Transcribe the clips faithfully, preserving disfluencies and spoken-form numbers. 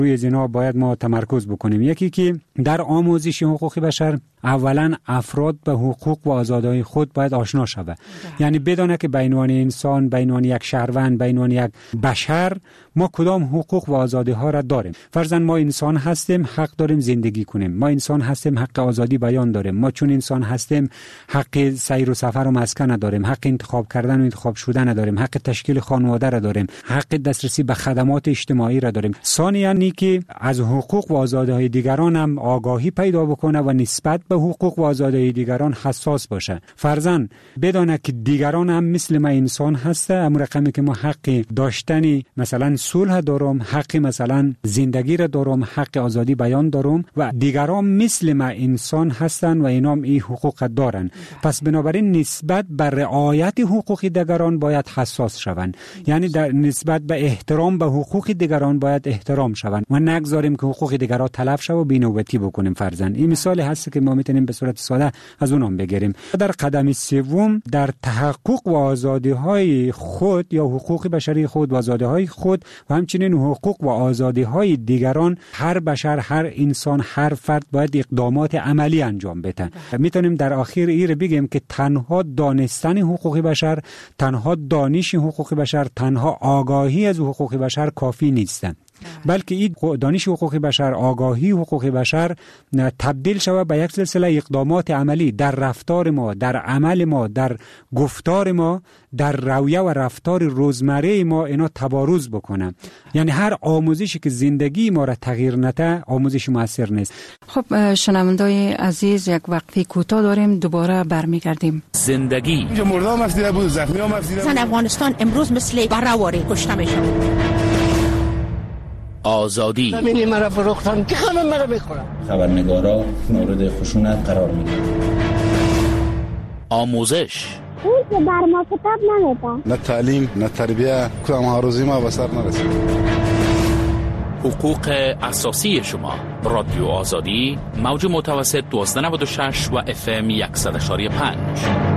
روی اینا باید ما تمرکز بکنیم. یکی که در آموزش حقوق بشر اولا افراد به حقوق و آزادی‌های خود باید آشنا شود. یعنی بدونه که به عنوان انسان، به عنوان یک شهروند، به عنوان یک بشر ما کدام حقوق و آزادی‌ها را داریم. فرضاً ما انسان هستیم، حق داریم زندگی کنیم. ما انسان هستیم، حق آزادی بیان داریم. ما چون انسان هستیم حق سیر و سفر و مسکن داریم، حق انتخاب کردن و انتخاب شدن داریم، حق تشکیل خانواده را داریم، حق دسترسی به خدمات اجتماعی را داریم. ثانیاً که از حقوق و آزادی‌های دیگران هم آگاهی پیدا بکنه و نسبت به حقوق و آزادی‌های دیگران حساس باشه. فرضاً بدونه که دیگران هم مثل ما انسان هسته، اما رقمی که ما حق داشتن مثلا صلح دارم، حق مثلا زندگی را دارم، حق آزادی بیان دارم و دیگران مثل ما انسان هستن و اینا هم این حقوق دارن. پس بنابراین نسبت به رعایت حقوق دیگران باید حساس شوند. یعنی در نسبت به احترام به حقوق دیگران باید احترام شوند و نگذاریم که حقوق دیگران تلف شه و بی‌نوبتی بکنیم. فرضاً این مثالی هست که ما میتونیم به صورت ساده از اونم بگیریم. در قدم سوم در تحقق و آزادی‌های خود یا حقوق بشری خود و آزادی‌های خود و همچنین حقوق و آزادی‌های دیگران هر بشر، هر انسان، هر فرد باید اقدامات عملی انجام بده. میتونیم در آخر این بگیم که تنها دانستن حقوق بشر، تنها دانش حقوق بشر، تنها آگاهی از حقوق بشر کافی نیست، بلکه این دانش حقوق بشر، آگاهی حقوق بشر تبدیل شود به یک سلسله اقدامات عملی در رفتار ما، در عمل ما، در گفتار ما، در رویه و رفتار روزمره ما اینا تبارز بکنه. یعنی هر آموزشی که زندگی ما را تغییر نده آموزش موثر نیست. خب شنوندای عزیز، یک وقفه کوتاه داریم، دوباره برمیگردیم. زندگی اینجا مردم افسیده بود، زخمی هم افسیده بود. افغانستان امروز مثل برآوری کشته میشه. آزادی همینی مرا فروختن که همه مرا میخورن. خبرنگارا مورد خشونت قرار میدن. آموزش اون که بر ما کتاب نمیده، نه تعلیم نه تربیه، کدام ها روزی ما به سر نرسید. حقوق اساسی شما. رادیو آزادی، موج متوسط دوازده نود و شش و اف ام صد و یک و پنج.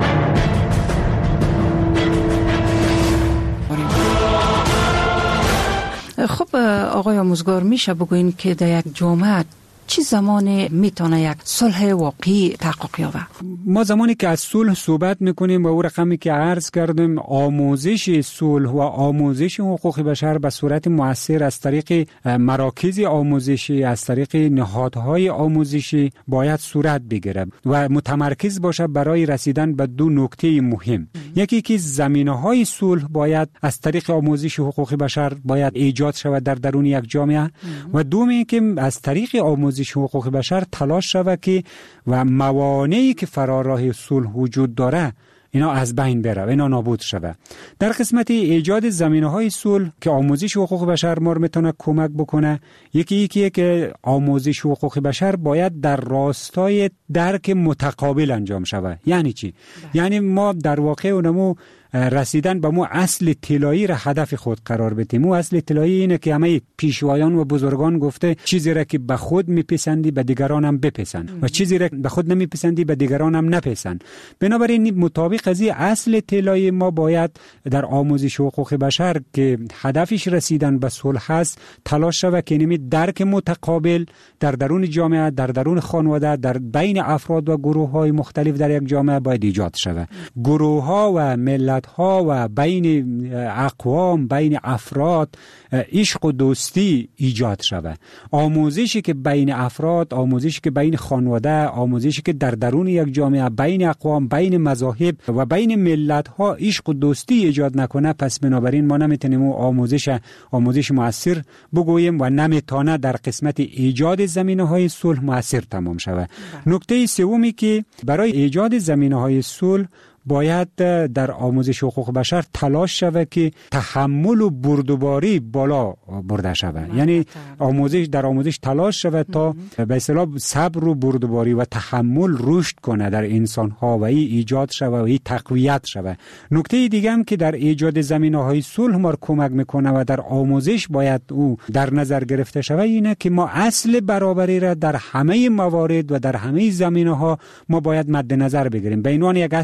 خب آقای آموزگار، میشه بگوین که در یک جامعه چه زمانی میتونه یک صلح واقعی تحقق یابه؟ ما زمانی که از صلح صحبت میکنیم و او رقمی که عرض کردیم، آموزش صلح و آموزش حقوق بشر به صورت مؤثر از طریق مراکز آموزشی، از طریق نهادهای آموزشی باید صورت بگیره و متمرکز باشه برای رسیدن به دو نکته مهم. یکی که زمینه‌های صلح باید از طریق آموزش حقوق بشر باید ایجاد شود در درون یک جامعه و دومی که از طریق آموزش حقوق بشر تلاش شود که و موانعی که فراراه صلح وجود داره اینا از بین بره و اینا نابود شود. در قسمت ایجاد زمینه‌های صلح که آموزش حقوق بشر ما میتونه کمک بکنه، یکی یکی که آموزش حقوق بشر باید در راستای درک متقابل انجام شود. یعنی چی؟ ده. یعنی ما در واقع اونمو رسیدن به مو اصل طلایی را هدف خود قرار بدیم. مو اصل طلایی اینه که همه پیشوایان و بزرگان گفته چیزی را که به خود میپسندی به دیگران هم بپسند و چیزی را به خود نمیپسندی به دیگران هم نپسند. بنابراین مطابق از این اصل طلایی ما باید در آموزش حقوق بشر که هدفش رسیدن به صلح است تلاش شود که نمی درک متقابل در درون جامعه، در درون خانواده، در بین افراد و گروه‌های مختلف در یک جامعه باید ایجاد شود. گروه‌ها و ملت ها و بین اقوام، بین افراد عشق و دوستی ایجاد شود. آموزشی که بین افراد، آموزشی که بین خانواده، آموزشی که در درون یک جامعه بین اقوام، بین مذاهب و بین ملت ها عشق و دوستی ایجاد نکنه، پس بنابراین ما نمیتونیم آموزش آموزش مؤثر بگوییم و نمیتونه در قسمت ایجاد زمینه‌های صلح مؤثر تمام شود. نکته سومی که برای ایجاد زمینه‌های صلح باید در آموزش حقوق بشر تلاش شود که تحمل و بردباری بالا برده شود. یعنی آموزش در آموزش تلاش شود تا به اصطلاح صبر و بردباری و تحمل رشد کنه در انسان ها و این ایجاد شود و این تقویت شود. نکته دیگه هم که در ایجاد زمینه‌های صلح ما کمک میکنه و در آموزش باید او در نظر گرفته شود اینه که ما اصل برابری را در همه موارد و در همه زمینه‌ها ما باید مد نظر بگیریم. به عنوان یک اصل طلایی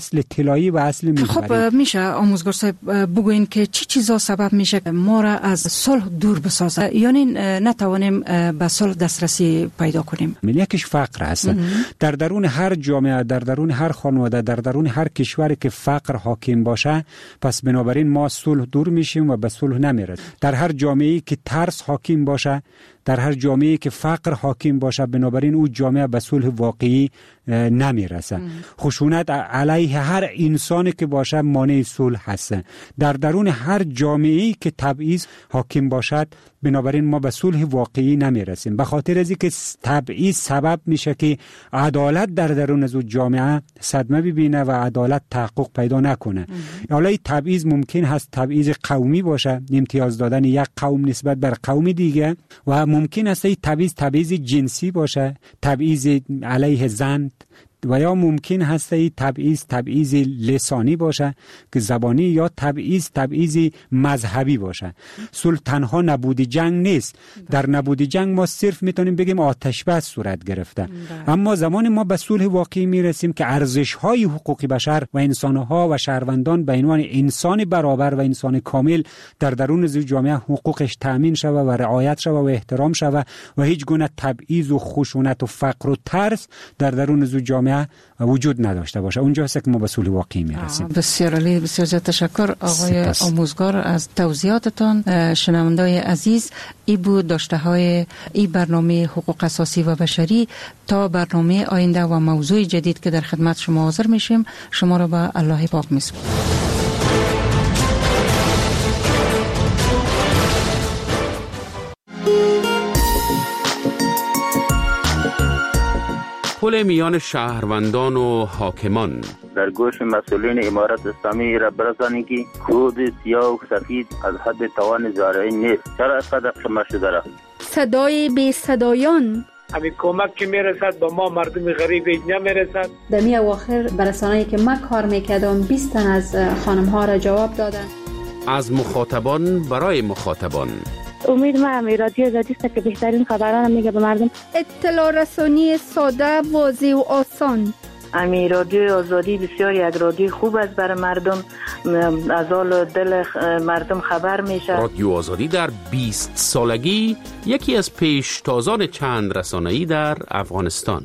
اصطلاحی و اصلی میبریم. خب میشه آموزگار صاحب بگوین که چی چیزا سبب میشه ما را از صلح دور بسازه، یعنی نتوانیم به صلح دسترسی پیدا کنیم؟ یکیش فقر هست. در درون هر جامعه، در درون هر خانواده، در درون هر کشوری که فقر حاکم باشه، پس بنابراین ما صلح دور میشیم و به صلح نمیرسیم. در هر جامعه‌ای که ترس حاکم باشه، در هر جامعه‌ای که فقر حاکم باشه، بنابراین او جامعه به صلح واقعی نمیرسه. خشونت علیه هر انسانی که باشه مانع صلح هست. در درون هر جامعه‌ای که تبعیض حاکم باشد، بنابراین ما به صلح واقعی نمیرسیم. به خاطر از اینکه تبعیض سبب میشه که عدالت در درون از جامعه صدمه ببینه و عدالت تحقق پیدا نکنه. حالا تبعیض ممکن هست تبعیض قومی باشه، امتیاز دادن یک قوم نسبت بر قوم دیگه، و ممکن است این تبعیض تبعیض جنسی باشه، تبعیض علیه زن، و یا ممکن هست این تبعیض تبعیض لسانی باشه که زبانی، یا تبعیض تبعیض مذهبی باشه. صلح تنها نبود جنگ نیست. در نبود جنگ ما صرف میتونیم بگیم آتش بس صورت گرفته. اما زمان ما به صلح واقعی میرسیم که ارزش‌های حقوق بشر و انسان‌ها و شهروندان به عنوان انسان برابر و انسان کامل در درون جامعه حقوقش تأمین شود و رعایت شود و احترام شود و هیچ گونه تبعیض و خشونت و فقر و ترس در درون جامعه وجود نداشته باشه. اونجا هست که ما به صلح واقعی میرسیم. بسیار عالی، بسیار زیاد تشکر آقای سپس. آموزگار از توضیحاتتان. شنوندای عزیز، ای بود داشته های ای برنامه حقوق اساسی و بشری. تا برنامه آینده و موضوع جدید که در خدمت شما حاضر میشیم، شما را به الله پاک میسپارم. پل میان شهروندان و حاکمان. در گوش مسئولین امارت اسلامی را برسانید که کود سیاه و سفید از حد توان زارعی نیست. چرا اینقدر شما شده را؟ صدای بی صدایان. همین کمک که میرسد به ما مردم غریب نمیرسد. در می اواخر برسانه‌ای که من کار میکردم بیست تن از خانم ها را جواب دادن. از مخاطبان برای مخاطبان. امید ما همی رادیو آزادی است که بهترین خبران میگه به مردم. اطلاع رسانی ساده، واضح و آسان. امی رادیو آزادی بسیار یک رادیو خوب است برای مردم، از حال دل مردم خبر میشه. رادیو آزادی در بیست سالگی یکی از پیشتازان چند رسانه‌ای در افغانستان.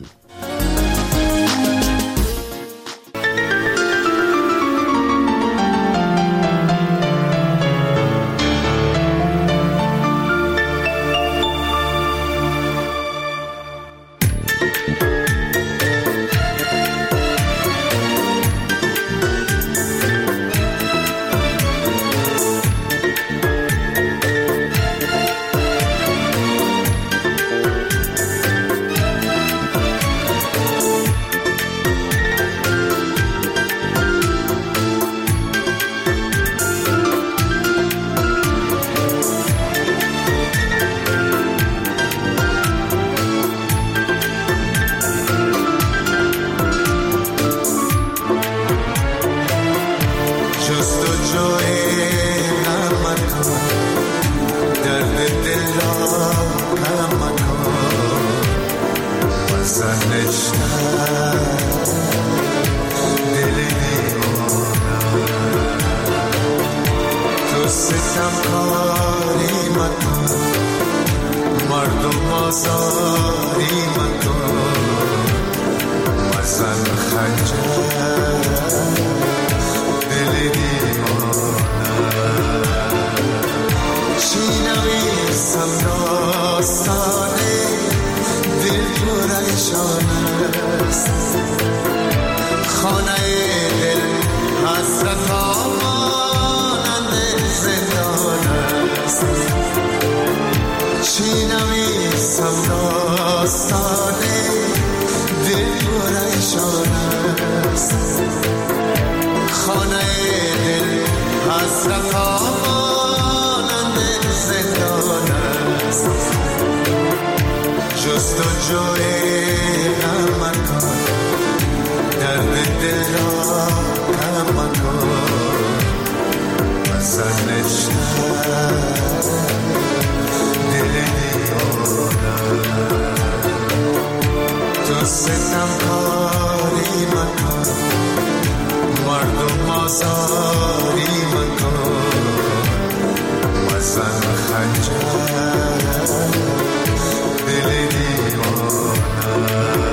ستم کاری مکن مردم آزاری مکن مزن خنجر دل دیوانه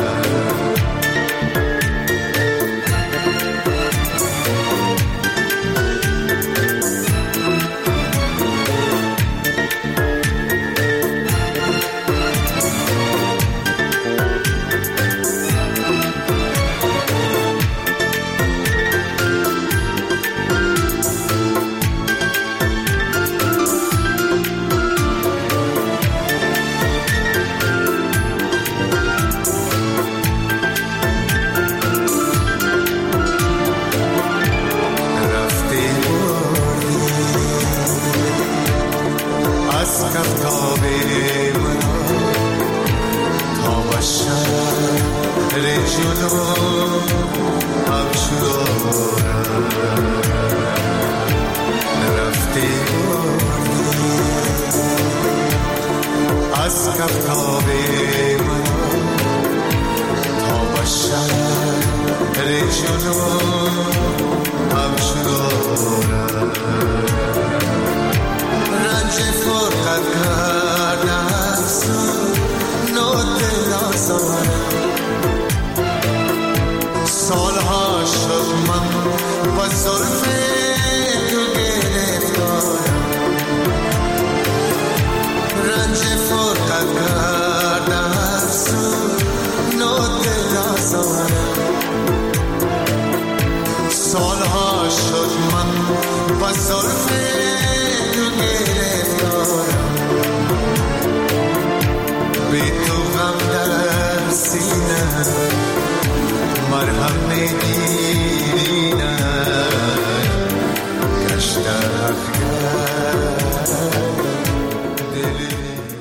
از کفتاب من تا بشر جنون همشدارم رنج فرقت کردن نوت نازارم سالها شد من با ظرف تو گرفتارم رنج فرقت کردن نوت نازارم سالها شد من با ظرف تو گرفتارم بی تو غم در سینه مرهم میگیری نه گشته افگر دلی